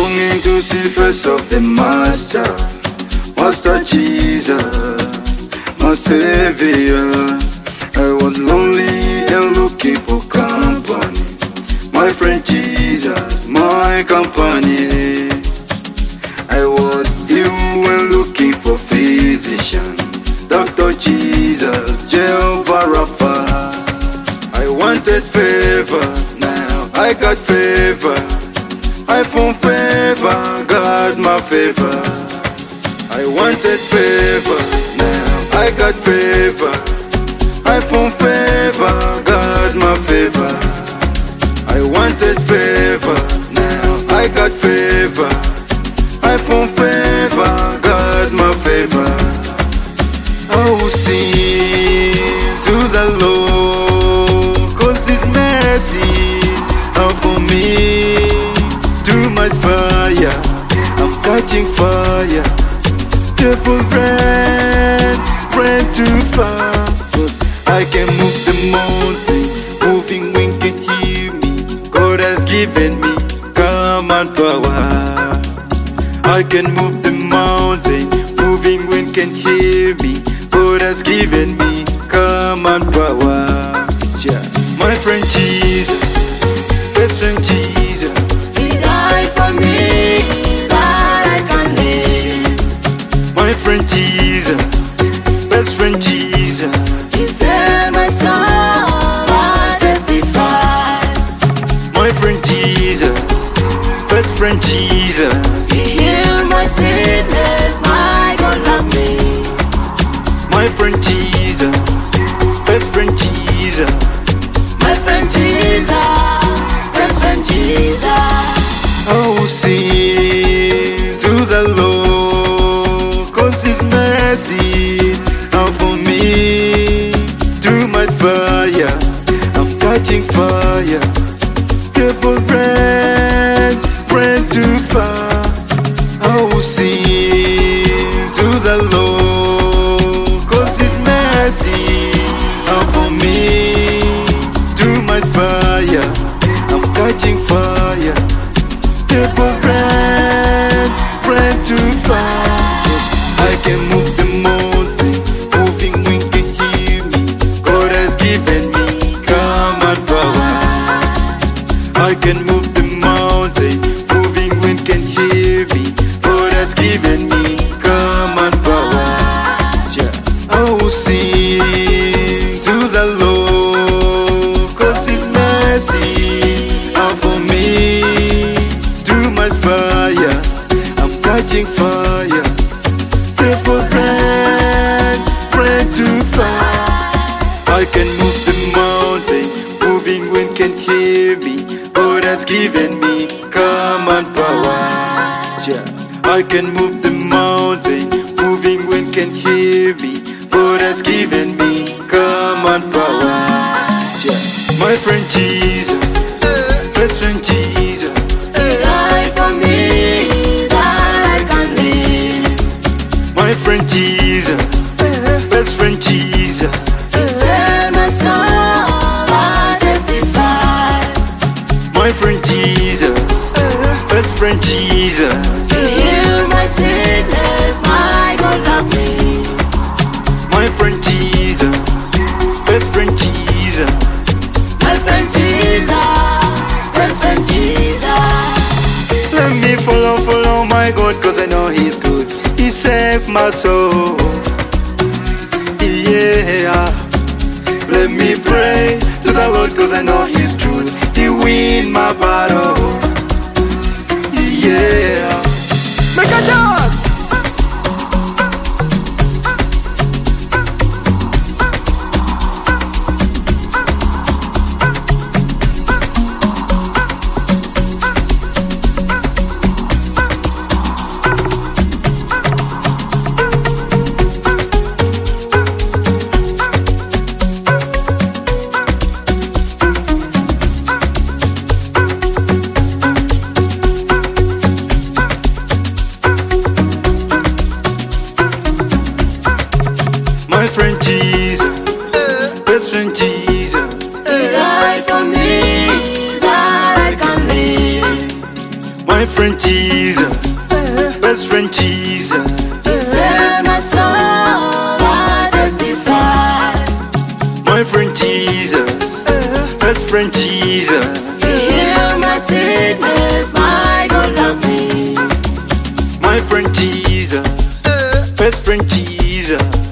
longing to see face of the Master, Master Jesus, my Savior. I was lonely and looking for company, my friend Jesus, my company. I was ill and looking for physician, Dr. Jesus, Jehovah Rapha. I wanted favor, now I got favor. I found favor, got my favor. I wanted favor, now I got favor. I found favor, got my favor. I wanted favor, now I got favor. I found favor, got my favor. I will sing to the Lord, 'cause His mercy upon me. Through my fire, I'm catching fire. Devil ran too far, 'cause I can move the mountain, moving wind can heal me. God has given me command power. I can move the mountain, moving wind can hear me. God has given me command power. Yeah. My friend Jesus, best friend Jesus, He died for me that I can live. my friend Jesus, best friend Jesus, He saved my soul, I testify. my friend Jesus, best friend Jesus, He healed my sickness, my God loves me. my friend Jesus, best friend Jesus. My friend Jesus, best friend Jesus. I will sing to the Lord, 'cause His mercy upon me. Through my fire, I'm catching fire. Devil ran too far. I will sing to the Lord, 'cause His mercy upon me. Through my fire, I'm catching fire. Devil ran too far, 'cause I can move the mountain, moving wind can heal me. God has given me command power. I can move the mountain, moving wind can hear me. God has given me command power. Yeah. I will sing to the Lord, 'cause His mercy upon me. Through my fire, I'm catching fire. Devil ran too far. I can move the mountain, moving wind can hear me. God has given me command power. Yeah. I can move the mountain, moving wind can hear me. God has given me command power. Yeah. My friend Jesus, best friend Jesus, He died for me that I can live. my friend Jesus, best friend Jesus, He saved my soul, I testify. my friend Jesus, best friend Jesus, He healed my sickness, my God loves me. my friend Jesus, best friend Jesus. My friend Jesus, best friend Jesus. Let me follow my God, 'cause I know He's good. He saved my soul. Yeah. Let me pray to the Lord, 'cause I know He's true. He win my battle. Yeah. Make a dance. best friend Jesus. He died for me that I can live. My friend Jesus. best friend Jesus. He saved my soul, I testify. My friend Jesus, best friend Jesus. He healed my sickness, my God loves me. My friend Jesus, best friend Jesus.